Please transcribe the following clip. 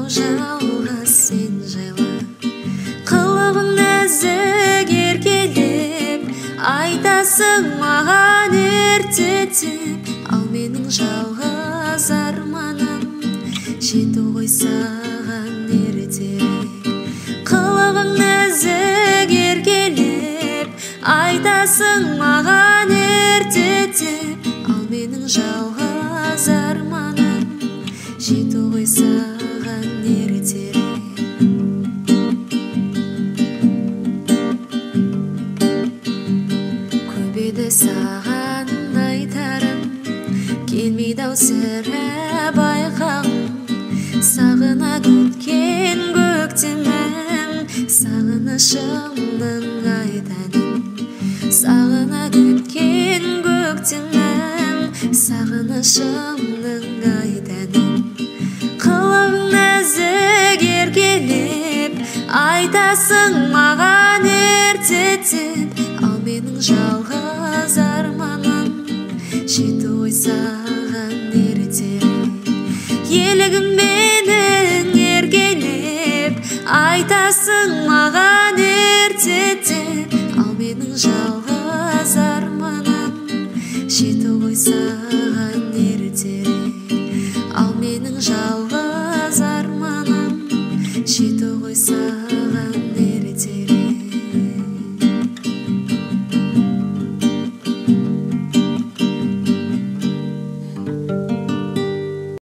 жалғыз сен жайлы. Қылығың нәзік еркелеп, айтасың маған ертетіп, ал менің жалғыз арманым жету ғой саған ертерек. Қылығың нәзік еркелеп, айтасың маған ертетіп, ал менің жалғыз арманым жету ғой саған ертерек. Көп еді саған айтарым, келмейді-ау сірә байқағым. Сағына күткен көктемім, сағынышымның айтаным. Сағына күткен көктемім, сағынышымның айтаным. Қылығың нәзік еркелеп, айтасың маған ертетіп, ал менің жалғыз арманым жету ғой саған ертерек. Елігім менің еркелеп, айтасың маған ертетіп, ал менің жалғыз